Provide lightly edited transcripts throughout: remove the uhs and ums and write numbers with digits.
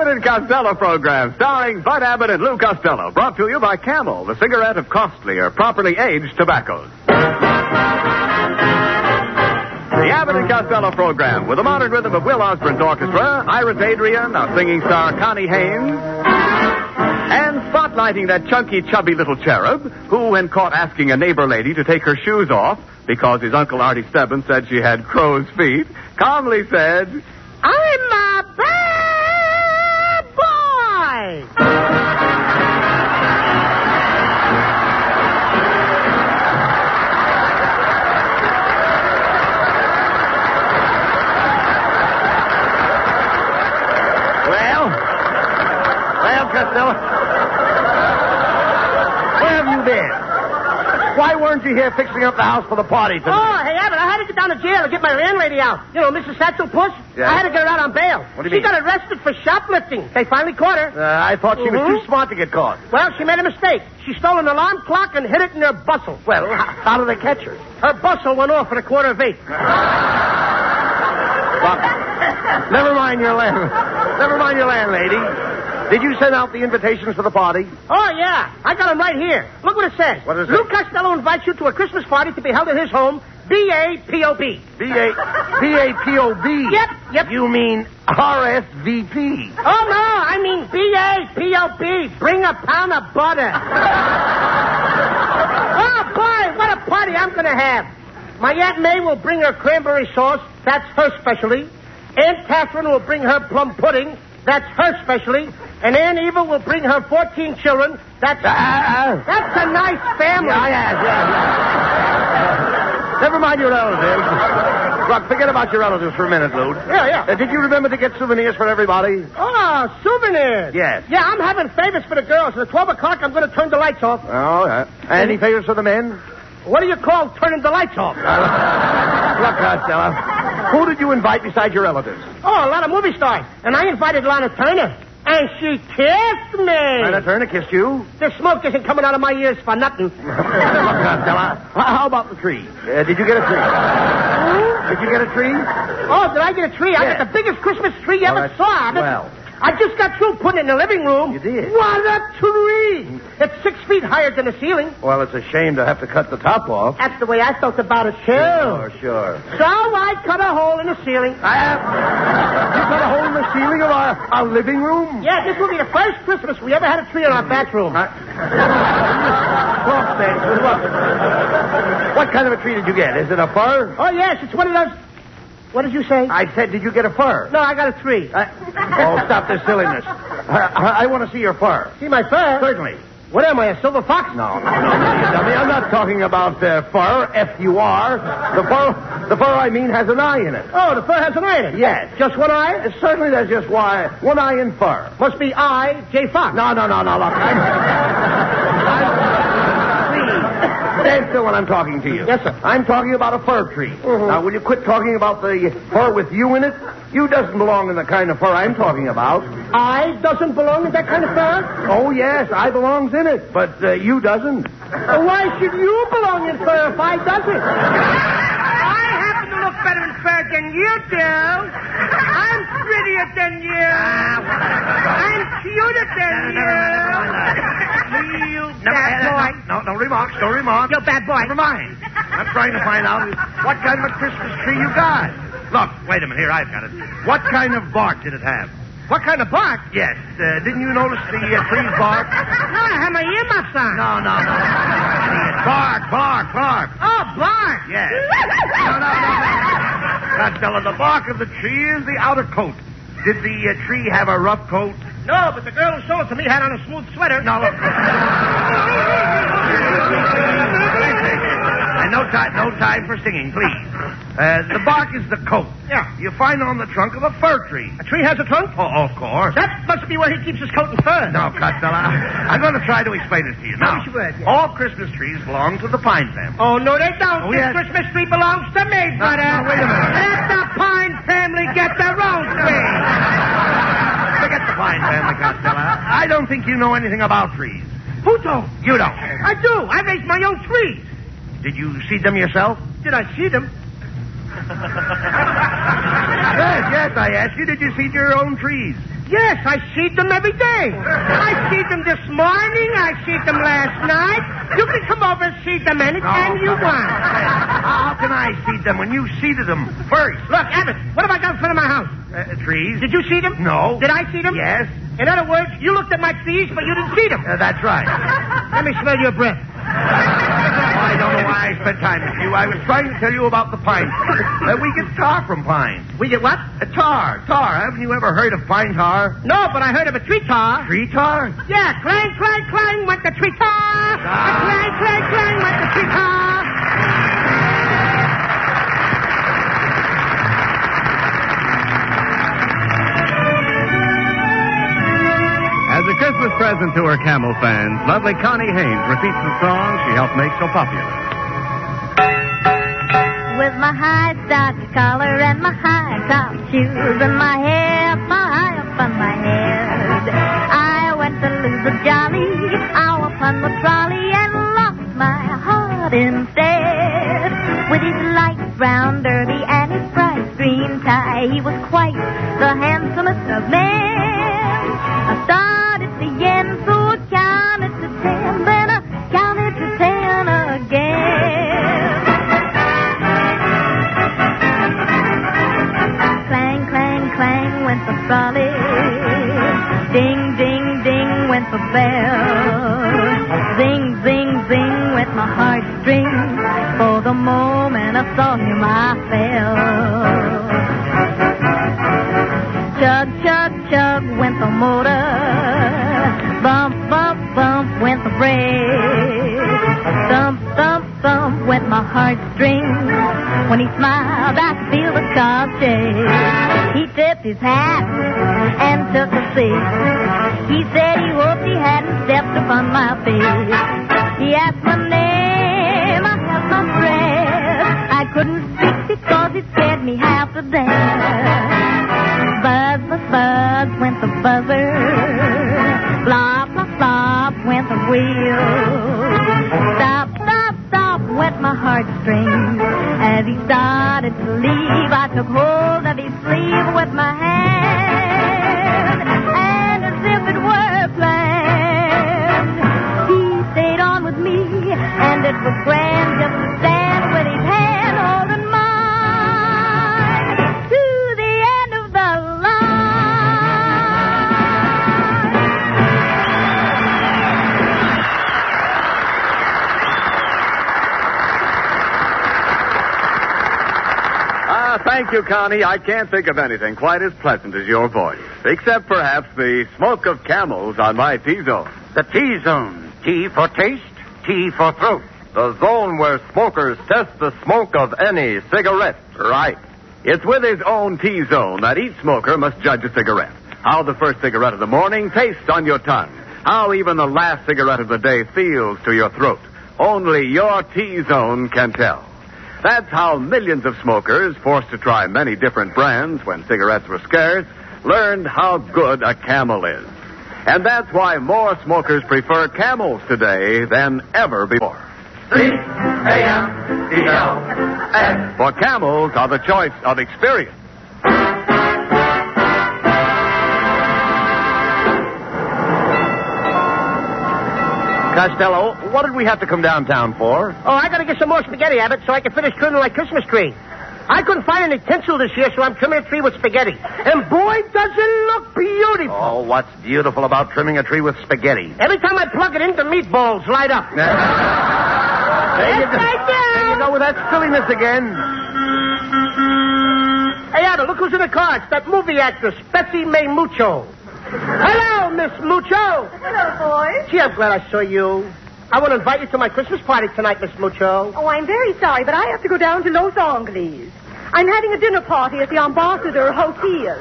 Abbott and Costello program, starring Bud Abbott and Lou Costello, brought to you by Camel, the cigarette of costlier, properly aged tobaccos. The Abbott and Costello program, with the modern rhythm of Will Osborne's orchestra, Iris Adrian, our singing star Connie Haynes, and spotlighting that chunky, chubby little cherub who, when caught asking a neighbor lady to take her shoes off because his Uncle Artie Stebbins said she had crow's feet, calmly said, I'm a bad boy! Well, Costello, where have you been? Why weren't you here fixing up the house for the party tonight? Oh, hey, Abbott, I had to get down to jail to get my landlady out. You know, Mrs. Satchel Puss? Yeah. I had to get her out on bail. What do you mean? She got arrested for shoplifting. They finally caught her. I thought she was too smart to get caught. Well, she made a mistake. She stole an alarm clock and hid it in her bustle. Well, how did they catch her? Her bustle went off at 7:45. Look, never mind your landlady. Did you send out the invitations for the party? Oh, yeah. I got them right here. Look what it says. What is it? Lou Costello invites you to a Christmas party to be held at his home, B-A-P-O-B. B-A-P-O-B? Yep. You mean R-S-V-P. Oh, no, I mean B-A-P-O-B. Bring a pound of butter. Oh, boy, what a party I'm going to have. My Aunt May will bring her cranberry sauce. That's her specialty. Aunt Catherine will bring her plum pudding. That's her specialty. And Aunt Eva will bring her 14 children. That's a nice family. Yeah. Never mind your relatives. Look, forget about your relatives for a minute, Lou. Yeah. Did you remember to get souvenirs for everybody? Oh, souvenirs. Yes. Yeah, I'm having favors for the girls. At 12 o'clock, I'm going to turn the lights off. Oh, yeah. Any favors for the men? What do you call turning the lights off? Look, Costello, who did you invite besides your relatives? Oh, a lot of movie stars. And I invited Lana Turner. And she kissed me. Lana Turner kissed you? The smoke isn't coming out of my ears for nothing. Look, Costello, how about the tree? Did you get a tree? Did you get a tree? Oh, did I get a tree? Yes. I got the biggest Christmas tree you ever saw. Well. I just got through putting it in the living room. You did? What a tree! It's 6 feet higher than the ceiling. Well, it's a shame to have to cut the top off. That's the way I felt about it, too. Sure. So I cut a hole in the ceiling. You cut a hole in the ceiling of our living room? Yeah, this will be the first Christmas we ever had a tree in our bathroom. What kind of a tree did you get? Is it a fir? Oh, yes, it's one of those... What did you say? I said, did you get a fir? No, I got a tree. Stop this silliness. I want to see your fur. See my fur? Certainly. What am I, a silver fox? No, you dummy. I'm not talking about fur, F-U-R. The fur I mean has an eye in it. Oh, the fur has an eye in it? Yes. Just one eye? Certainly there's just one eye in fur. Must be I, J. Fox. No, look. Please, stand still when I'm talking to you. Yes, sir. I'm talking about a fir tree. Mm-hmm. Now, will you quit talking about the fur with you in it? You doesn't belong in the kind of fur I'm talking about. I doesn't belong in that kind of fur? Oh, yes, I belongs in it, but you doesn't. Why should you belong in fur if I doesn't? I happen to look better in fur than you do. I'm prettier than you. I'm cuter than you. You bad boy. No remarks. You bad boy. Never mind. I'm trying to find out what kind of a Christmas tree you got. Look, wait a minute. Here, I've got it. What kind of bark did it have? What kind of bark? Yes. Didn't you notice the tree's bark? No, I have my earmuffs on. No. Bark. Oh, bark. Yes. No. Costello, the bark of the tree is the outer coat. Did the tree have a rough coat? No, but the girl who sold it to me had on a smooth sweater. No, look. And no time for singing, please. The bark is the coat. Yeah. You find it on the trunk of a fir tree. A tree has a trunk? Oh, of course. That must be where he keeps his coat and fur. No, Costello, I'm going to try to explain it to you. Now, you would, yeah. all Christmas trees belong to the pine family. Oh, no, they don't. Oh, this yes. Christmas tree belongs to me, brother. No, wait a minute. Let the Pine family get their own tree. Forget the pine family, Costello. I don't think you know anything about trees. Who don't? You don't. I do. I raise my own trees. Did you seed them yourself? Did I see them? Yes, I asked you, did you seed your own trees? Yes, I see them every day. I see them this morning. I see them last night. You can come over and see them anytime you want. How can I see them when you seeded them first? Look, Abbott, what have I got in front of my house? Trees. Did you see them? No. Did I see them? Yes. In other words, you looked at my trees, but you didn't see them. That's right. Let me smell your breath. I don't know why I spent time with you. I was trying to tell you about the pine. We get tar from pine. We get what? Tar. Haven't you ever heard of pine tar? No, but I heard of a tree tar. Tree tar? Yeah, clang, clang, clang went the tree tar. Clang, clang, clang went the tree tar. As a Christmas present to her Camel fans, lovely Connie Haynes repeats the song she helped make so popular. With my high starched collar and my high top shoes and my hair high up on my head, I went to lose a jolly hour upon the trolley and lost my heart instead. With his light brown derby and his bright green tie, he was quite the handsomest of men. I started to yen, so I counted to 10, then I counted to 10 again. Clang, clang, clang went the trolley. Ding, ding, ding went the bell. Zing, zing, zing went my heartstrings. For the moment I saw him, I fell. Chug, chug, chug went the motor. Bump, bump, bump went the brake. Thump, thump, thump went my heartstrings. When he smiled, I could feel the car shake. He tipped his hat and took a seat. He said he hoped he hadn't stepped upon my feet. He asked my name, I held my breath. I couldn't speak because it scared me half to death. Buzz, buzz, buzz went the buzzer. Flop, flop, flop went the wheel. Stop, stop, stop went my heartstrings. As he started to leave, I took hold of his sleeve with my hand. And as if it were planned, he stayed on with me. And it was grand just to stand with his hand holding mine to the end of the line. Thank you, Connie. I can't think of anything quite as pleasant as your voice, except perhaps the smoke of camels on my T-zone. The T-zone. T for taste, T for throat. The zone where smokers test the smoke of any cigarette. Right. It's with his own T-zone that each smoker must judge a cigarette. How the first cigarette of the morning tastes on your tongue. How even the last cigarette of the day feels to your throat. Only your T-zone can tell. That's how millions of smokers, forced to try many different brands when cigarettes were scarce, learned how good a Camel is. And that's why more smokers prefer Camels today than ever before. C-A-M-E-L-S. For Camels are the choice of experience. Costello, what did we have to come downtown for? Oh, I gotta get some more spaghetti, Abbott, so I can finish trimming my Christmas tree. I couldn't find any tinsel this year, so I'm trimming a tree with spaghetti. And boy, does it look beautiful. Oh, what's beautiful about trimming a tree with spaghetti? Every time I plug it in, the meatballs light up. There you go with that silliness again. Hey, Abbott, look who's in the car. It's that movie actress, Betsy May Mucho. Hello, Miss Mucho. Hello, boys. Gee, I'm glad I saw you. I want to invite you to my Christmas party tonight, Miss Mucho. Oh, I'm very sorry, but I have to go down to Los Angeles. I'm having a dinner party at the Ambassador Hotel.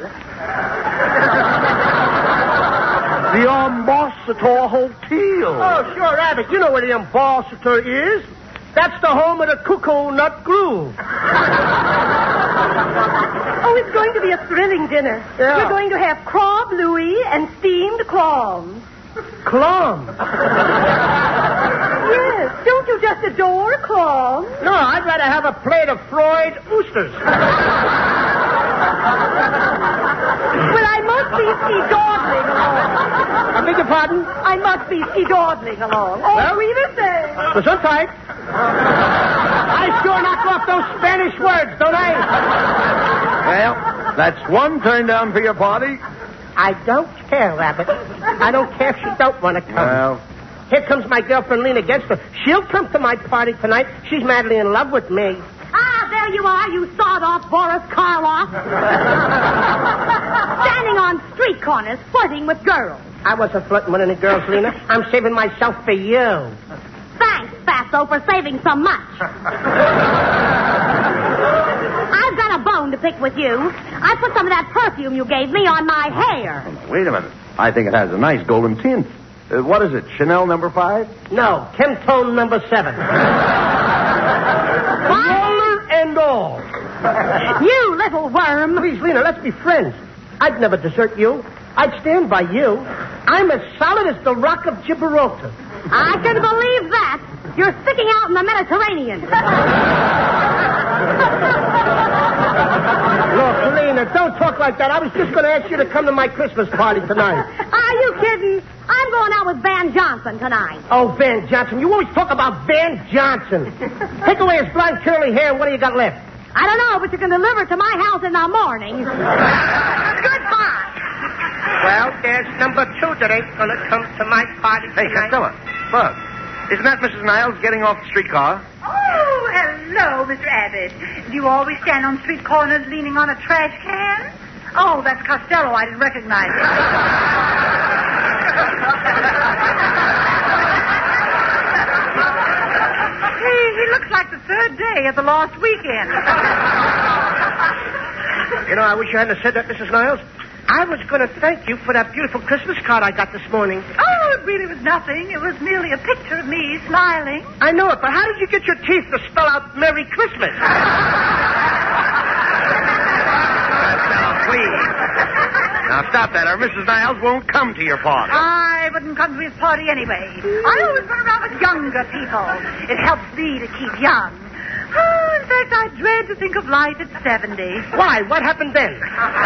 The Ambassador Hotel. Oh, sure, Abbott. You know where the Ambassador is. That's the home of the Cuckoo Nut Groove. Oh, it's going to be a thrilling dinner. Yeah. We're going to have crabe Louis and steamed clams. Clams? Yes, don't you just adore clams? No, I'd rather have a plate of fried oysters. Well, I must be dawdling along. I beg your pardon? I must be dawdling along. Oh, Well? we the same. Gesundheit. I sure knock off those Spanish words, don't I? Well, that's one turn down for your party. I don't care, Rabbit. I don't care if she don't want to come. Well, Here comes my girlfriend, Lena Genster. She'll come to my party tonight. She's madly in love with me. Ah, there you are, you sawed-off Boris Karloff. Standing on street corners, flirting with girls. I wasn't flirting with any girls, Lena. I'm saving myself for you. Thanks, Fatso, for saving so much. I've got a bone to pick with you. I put some of that perfume you gave me on my hair. wait a minute. I think it has a nice golden tint. What is it, Chanel number 5? No, Chemtone number 7. Roller and all. You little worm. Please, Lena, let's be friends. I'd never desert you. I'd stand by you. I'm as solid as the rock of Gibraltar. I can believe that. You're sticking out in the Mediterranean. Look, Lena, don't talk like that. I was just going to ask you to come to my Christmas party tonight. Are you kidding? I'm going out with Van Johnson tonight. Oh, Van Johnson. You always talk about Van Johnson. Take away his blonde curly hair, and what do you got left? I don't know, but you can deliver it to my house in the morning. Goodbye. Well, there's number 2 that ain't going to come to my party Hey, tonight. Costello. Bug. Isn't that Mrs. Niles getting off the streetcar? Oh, hello, Mr. Abbott. Do you always stand on street corners leaning on a trash can? Oh, that's Costello. I didn't recognize him. He looks like the third day of the lost weekend. You know, I wish you hadn't said that, Mrs. Niles. I was going to thank you for that beautiful Christmas card I got this morning. Oh, it really was nothing. It was merely a picture of me smiling. I know it, but how did you get your teeth to spell out Merry Christmas? Please. Now, stop that, or Mrs. Niles won't come to your party. I wouldn't come to his party anyway. I always run around with younger people. It helps me to keep young. Oh, in fact, I dread to think of life at 70. Why? What happened then?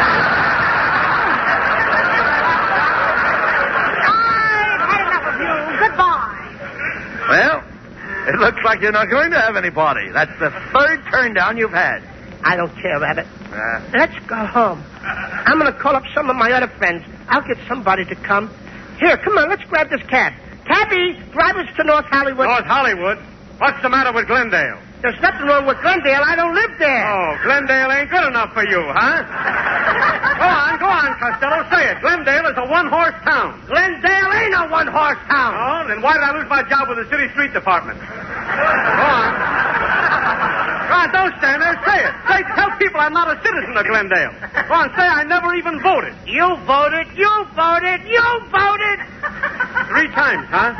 I've had enough of you. Goodbye. Well, it looks like you're not going to have any party. That's the third turn down you've had. I don't care, Rabbit. Let's go home. I'm going to call up some of my other friends. I'll get somebody to come. Here, come on, let's grab this cab. Cabby, drive us to North Hollywood. North Hollywood? What's the matter with Glendale? There's nothing wrong with Glendale. I don't live there. Oh, Glendale ain't good enough for you, huh? Go on, Costello. Say it. Glendale is a one-horse town. Glendale ain't a one-horse town. Oh, then why did I lose my job with the city street department? Go on. Go on, don't stand there. Say it. Tell people I'm not a citizen of Glendale. Go on, say I never even voted. You voted. You voted. You voted. 3 times, huh?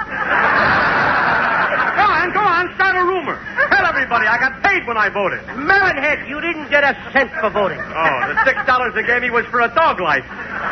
Go on, start a rumor. Tell everybody I got paid when I voted. Melonhead, you didn't get a cent for voting. Oh, the $6 they gave me was for a dog life.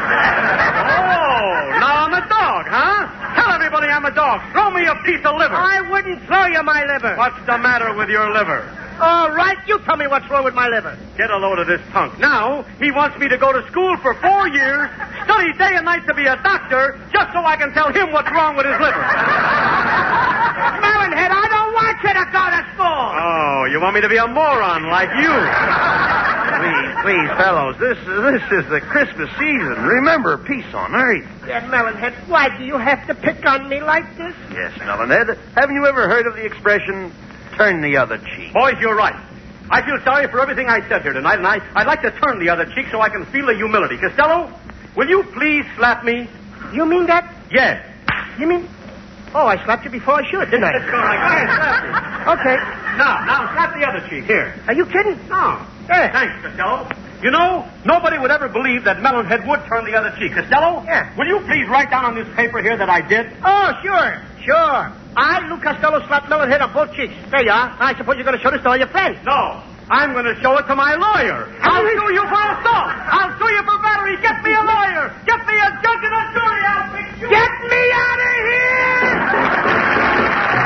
Oh, now I'm a dog, huh? Tell everybody I'm a dog. Throw me a piece of liver. I wouldn't throw you my liver. What's the matter with your liver? All right, you tell me what's wrong with my liver. Get a load of this punk. Now, he wants me to go to school for 4 years, study day and night to be a doctor, just so I can tell him what's wrong with his liver. Melonhead, I don't want you to go to school. Oh, you want me to be a moron like you? Please, fellows, this is the Christmas season. Remember, peace on earth. Yeah, Melonhead, why do you have to pick on me like this? Yes, Melonhead. Haven't you ever heard of the expression, turn the other cheek? Boys, you're right. I feel sorry for everything I said here tonight, and I'd like to turn the other cheek so I can feel the humility. Costello, will you please slap me? You mean that? Yes. You mean... Oh, I slapped you before I should, didn't I? Go ahead, slap me. Okay. Now, slap the other cheek. Here. Are you kidding? No. Yeah. Thanks, Costello. You know, nobody would ever believe that Melonhead would turn the other cheek. Costello? Yeah. Will you please write down on this paper here that I did? Oh, sure. I, Lou Costello, slapped Melonhead on both cheeks. There you are. I suppose you're going to show this to all your friends. No. I'm going to show it to my lawyer. I'll sue you for assault. I'll sue you for battery. Get me a lawyer. Get me a judge and a jury. I'll fix you. Get me out of here!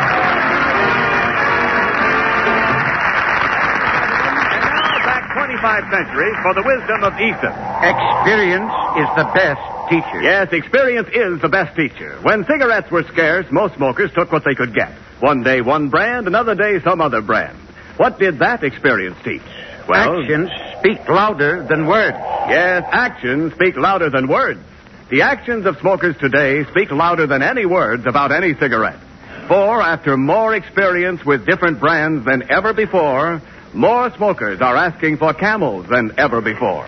And now, back 25 25 centuries for the wisdom of Ethan. Experience is the best teacher. Yes, experience is the best teacher. When cigarettes were scarce, most smokers took what they could get. One day one brand, another day some other brand. What did that experience teach? Well, actions speak louder than words. Yes, actions speak louder than words. The actions of smokers today speak louder than any words about any cigarette. For after more experience with different brands than ever before, more smokers are asking for Camels than ever before.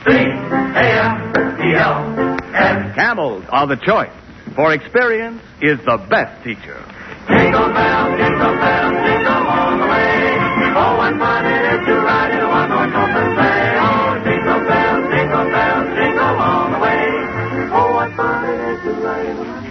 C-A-M-E-L-S. Camels are the choice, for experience is the best teacher. Jingle bells, jingle bells, jingle all the way. Oh, what fun it is to ride in a one-horse open sleigh. Oh, jingle bells, jingle all the way. Oh, what fun it is to ride in a one-horse.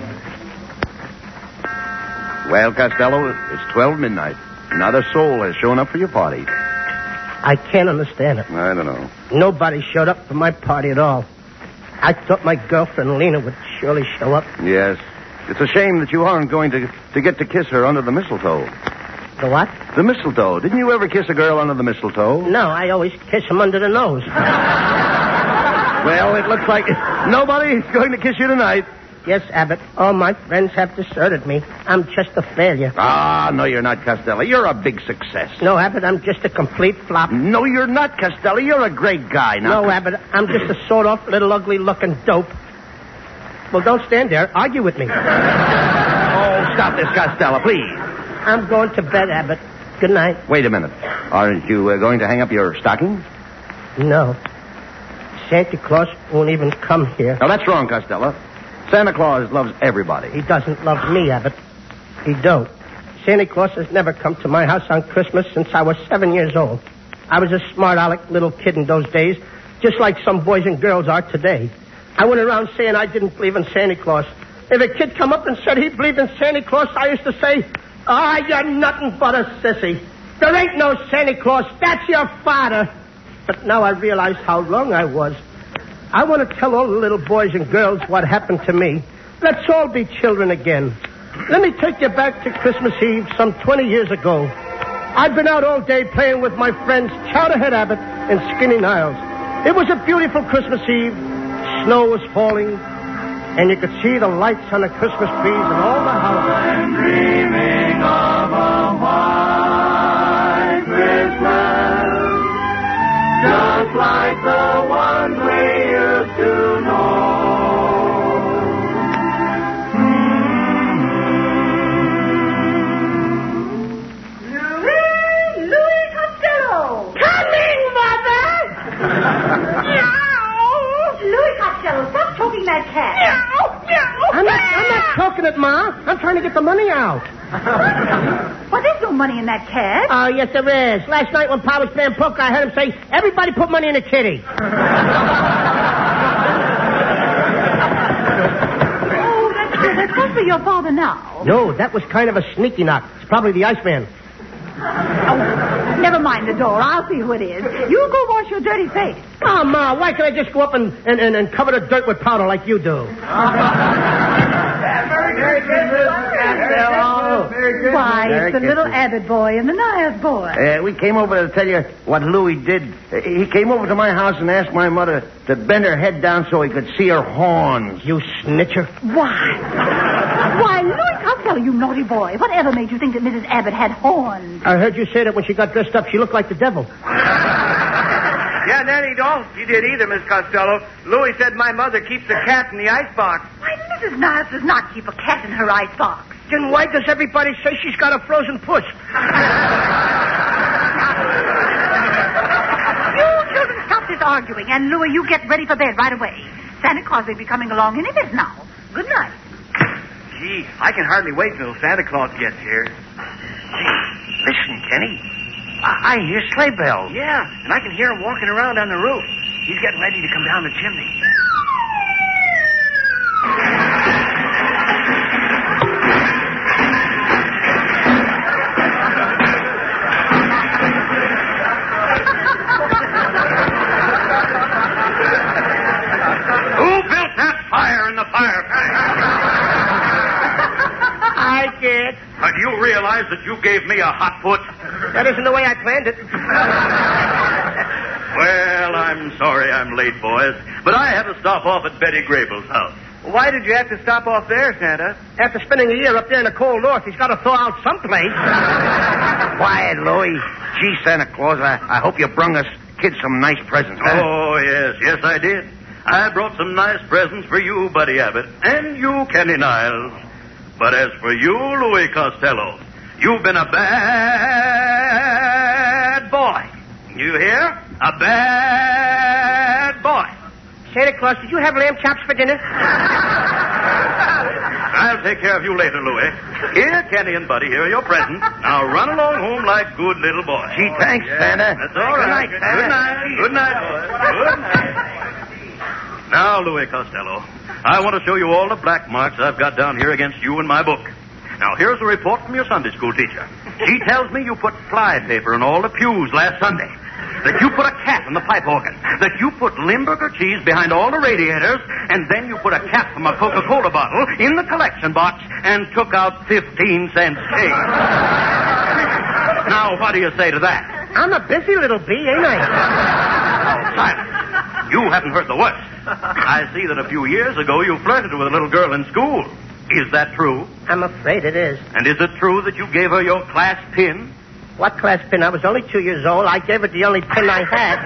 Well, Costello, it's 12 midnight. Not a soul has shown up for your party. I can't understand it. I don't know. Nobody showed up for my party at all. I thought my girlfriend Lena would surely show up. Yes. It's a shame that you aren't going to get to kiss her under the mistletoe. The what? The mistletoe. Didn't you ever kiss a girl under the mistletoe? No, I always kiss him under the nose. Well, it looks like nobody's going to kiss you tonight. Yes, Abbott. All my friends have deserted me. I'm just a failure. Ah, no, you're not, Costello. You're a big success. No, Abbott, I'm just a complete flop. No, you're not, Costello. You're a great guy. Now, no, Abbott, I'm just a sawed-off, little, ugly-looking dope. Well, don't stand there. Argue with me. Oh, stop this, Costello, please. I'm going to bed, Abbott. Good night. Wait a minute. Aren't you going to hang up your stocking? No. Santa Claus won't even come here. No, that's wrong, Costello. Santa Claus loves everybody. He doesn't love me, Abbott. He don't. Santa Claus has never come to my house on Christmas since I was 7 years old. I was a smart-aleck little kid in those days, just like some boys and girls are today. I went around saying I didn't believe in Santa Claus. If a kid come up and said he believed in Santa Claus, I used to say, you're nothing but a sissy. There ain't no Santa Claus. That's your father. But now I realize how wrong I was. I want to tell all the little boys and girls what happened to me. Let's all be children again. Let me take you back to Christmas Eve some 20 years ago. I'd been out all day playing with my friends Chowderhead Abbott and Skinny Niles. It was a beautiful Christmas Eve. Snow was falling, and you could see the lights on the Christmas trees and all the houses. I'm dreaming of a white Christmas, just like the one we used to know. Louis Costello! Coming, Mother! Louis Costello, stop choking that cat. I'm not talking it, Ma. I'm trying to get the money out. Well, there's no money in that cat. Oh, yes, there is. Last night when Pa was playing poker, I heard him say, everybody put money in a kitty. Oh, that's supposed to be your father now. No, that was kind of a sneaky knock. It's probably the Iceman. Oh, never mind the door. I'll see who it is. You go wash your dirty face. Oh, Ma, why can't I just go up and cover the dirt with powder like you do? Merry Christmas, Costello. Why, it's the little Abbott boy and the Niles boy. We came over to tell you what Louis did. He came over to my house and asked my mother to bend her head down so he could see her horns. You snitcher. Why, Louis Costello, you naughty boy. Whatever made you think that Mrs. Abbott had horns? I heard you say that when she got dressed up, she looked like the devil. Yeah, Nanny, don't. You did either, Miss Costello. Louis said my mother keeps a cat in the icebox. Why, Mrs. Niles does not keep a cat in her icebox. Then why does everybody say she's got a frozen puss? You children stop this arguing, and Louis, you get ready for bed right away. Santa Claus will be coming along any minute now. Good night. Gee, I can hardly wait till Santa Claus gets here. Gee, listen, Kenny. I hear sleigh bells. Yeah, and I can hear him walking around on the roof. He's getting ready to come down the chimney. Who built that fire in the fireplace? I did. But you realize that you gave me a hot foot? That isn't the way I planned it. Well, I'm sorry I'm late, boys, but I had to stop off at Betty Grable's house. Why did you have to stop off there, Santa? After spending a year up there in the cold north, he's got to thaw out someplace. Quiet, Louie. Gee, Santa Claus, I hope you brung us kids some nice presents, huh? Oh, yes, I did. I brought some nice presents for you, Buddy Abbott, and you, Kenny Niles. But as for you, Louis Costello, you've been a bad boy. You hear? A bad boy. Santa Claus, did you have lamb chops for dinner? I'll take care of you later, Louis. Here, Kenny and Buddy, here are your presents. Now run along home like good little boys. Gee, thanks, Santa. That's all right. Good night, Good night, boys. Good night. Now, Louis Costello, I want to show you all the black marks I've got down here against you in my book. Now, here's a report from your Sunday school teacher. She tells me you put fly paper in all the pews last Sunday. That you put a cat in the pipe organ. That you put Limburger cheese behind all the radiators. And then you put a cap from a Coca-Cola bottle in the collection box and took out 15-cent change. Now, what do you say to that? I'm a busy little bee, ain't I? Silence. You haven't heard the worst. I see that a few years ago you flirted with a little girl in school. Is that true? I'm afraid it is. And is it true that you gave her your class pin? What class pin? I was only 2 years old. I gave her the only pin I had.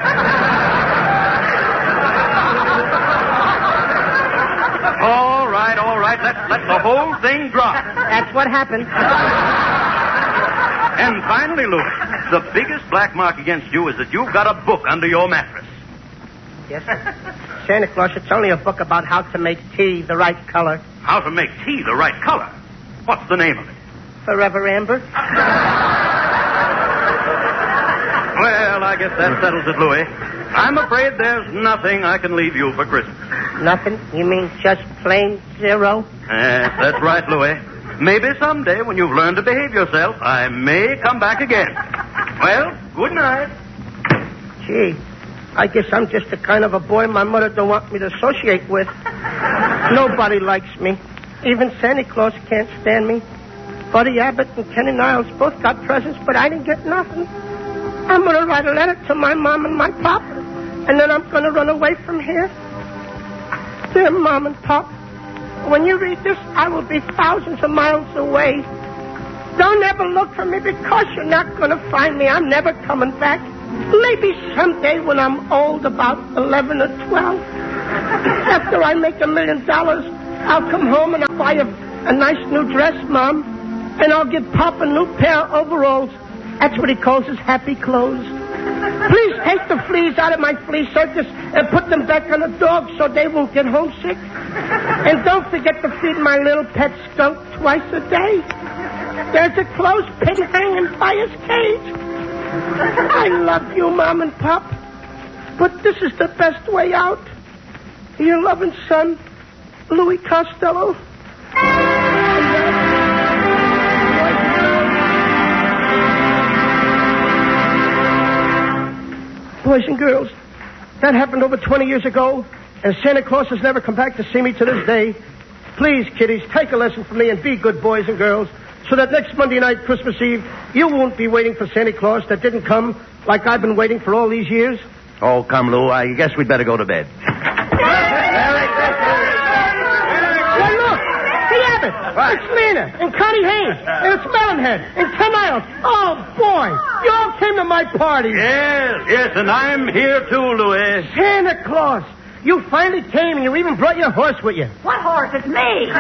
All right. Let the whole thing drop. That's what happened. And finally, Louis, the biggest black mark against you is that you've got a book under your mattress. Yes, sir. Santa Claus, it's only a book about how to make tea the right color. How to make tea the right color? What's the name of it? Forever Amber. Well, I guess that settles it, Louis. I'm afraid there's nothing I can leave you for Christmas. Nothing? You mean just plain zero? That's right, Louis. Maybe someday, when you've learned to behave yourself, I may come back again. Well, good night. Gee, I guess I'm just the kind of a boy my mother don't want me to associate with. Nobody likes me. Even Santa Claus can't stand me. Buddy Abbott and Kenny Niles both got presents, but I didn't get nothing. I'm going to write a letter to my mom and my pop, and then I'm going to run away from here. Dear Mom and Pop, when you read this, I will be thousands of miles away. Don't ever look for me because you're not going to find me. I'm never coming back. Maybe someday when I'm old, about 11 or 12. After I make $1 million, I'll come home and I'll buy a nice new dress, Mom. And I'll give Pop a new pair of overalls. That's what he calls his happy clothes. Please take the fleas out of my flea circus and put them back on the dogs so they won't get homesick. And don't forget to feed my little pet skunk twice a day. There's a clothespin hanging by his cage. I love you, Mom and Pop, but this is the best way out. Your loving son, Louis Costello. Boys and girls, that happened over 20 years ago, and Santa Claus has never come back to see me to this day. Please, kiddies, take a lesson from me and be good boys and girls, so that next Monday night, Christmas Eve, you won't be waiting for Santa Claus that didn't come like I've been waiting for all these years. Oh, come, Lou. I guess we'd better go to bed. Well, look, the Abbott, it's Lena, and Connie Haynes, and it's Melonhead, and Ken Niles. Oh, boy, you all came to my party. Yes, and I'm here too, Louis. Santa Claus, you finally came, and you even brought your horse with you. What horse? It's me.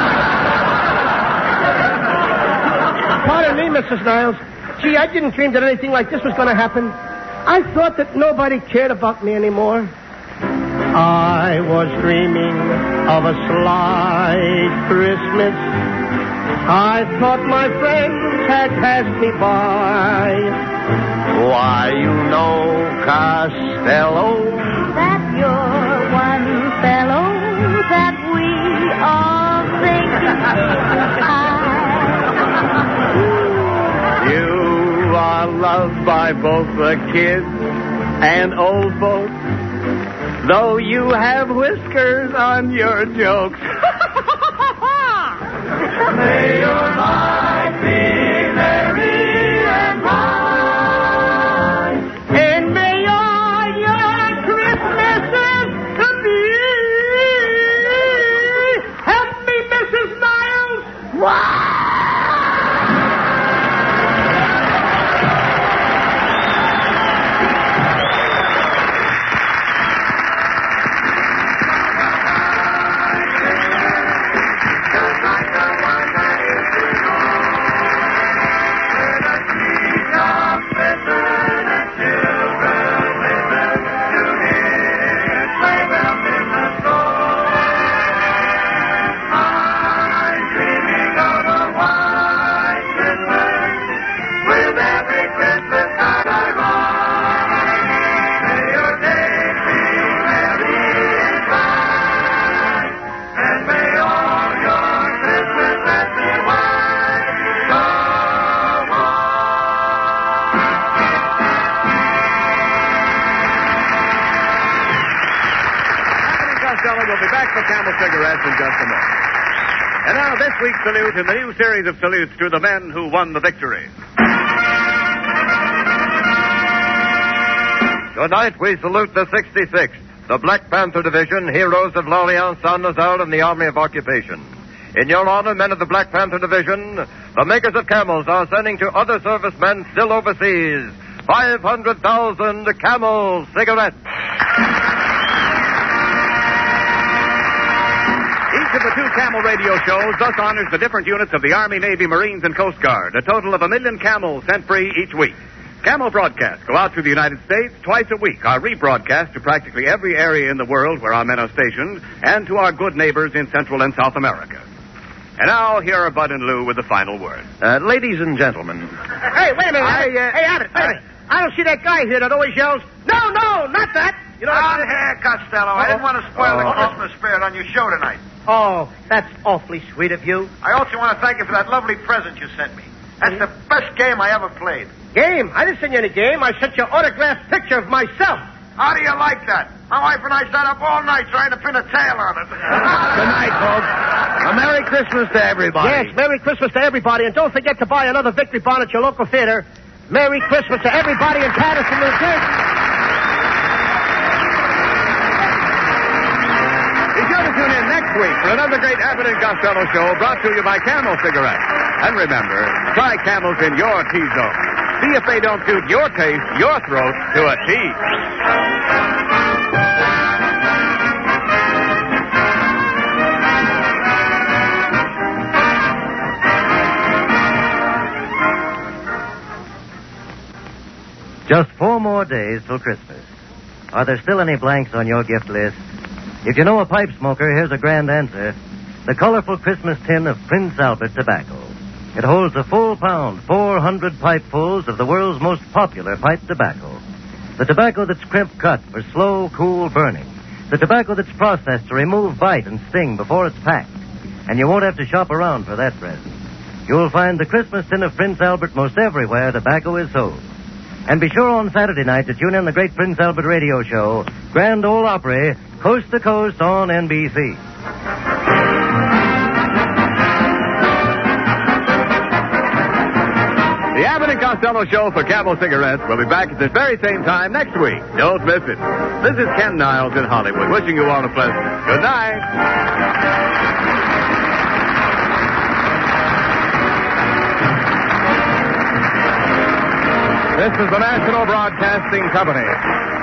Pardon me, Mrs. Niles. Gee, I didn't dream that anything like this was going to happen. I thought that nobody cared about me anymore. I was dreaming of a slight Christmas. I thought my friends had passed me by. Why, you know, Costello, That you're one fellow that we all think You are loved by both the kids and old folks, though you have whiskers on your jokes. May your life be merry and bright, And may all Camel cigarettes in just a moment. And now this week's salute in the new series of salutes to the men who won the victory. Tonight we salute the 66th, the Black Panther Division, heroes of L'Alliance Saint-Nazaire and the Army of Occupation. In your honor, men of the Black Panther Division, the makers of Camels are sending to other servicemen still overseas 500,000 Camel cigarettes. Each of the two Camel radio shows thus honors the different units of the Army, Navy, Marines, and Coast Guard, a total of 1 million Camels sent free each week. Camel broadcasts go out through the United States twice a week, are rebroadcast to practically every area in the world where our men are stationed, and to our good neighbors in Central and South America. And now, here are Bud and Lou with the final word. Ladies and gentlemen. Hey, wait a minute. Hey, Abbott, wait a minute. I don't see that guy here that always yells, no, not that. You know, here, Costello. I didn't want to spoil the Christmas spirit on your show tonight. Oh, that's awfully sweet of you. I also want to thank you for that lovely present you sent me. That's the best game I ever played. Game? I didn't send you any game. I sent you an autographed picture of myself. How do you like that? My wife and I sat up all night trying to pin a tail on it. Good night, folks. A Merry Christmas to everybody. Yes, Merry Christmas to everybody. And don't forget to buy another Victory Bond at your local theater. Merry Christmas to everybody in Patterson, New Jersey. Be sure to tune in next week for another great Abbott and Costello show brought to you by Camel Cigarettes. And remember, try Camels in your T-zone. See if they don't suit your taste, your throat, to a T. Just 4 more days till Christmas. Are there still any blanks on your gift list? If you know a pipe smoker, here's a grand answer. The colorful Christmas tin of Prince Albert tobacco. It holds a full pound, 400 pipefuls of the world's most popular pipe tobacco. The tobacco that's crimp cut for slow, cool burning. The tobacco that's processed to remove bite and sting before it's packed. And you won't have to shop around for that present. You'll find the Christmas tin of Prince Albert most everywhere tobacco is sold. And be sure on Saturday night to tune in the great Prince Albert radio show, Grand Ole Opry, Coast to Coast on NBC. The Abbott and Costello Show for Camel Cigarettes will be back at this very same time next week. Don't miss it. This is Ken Niles in Hollywood, wishing you all a pleasant good night. This is the National Broadcasting Company.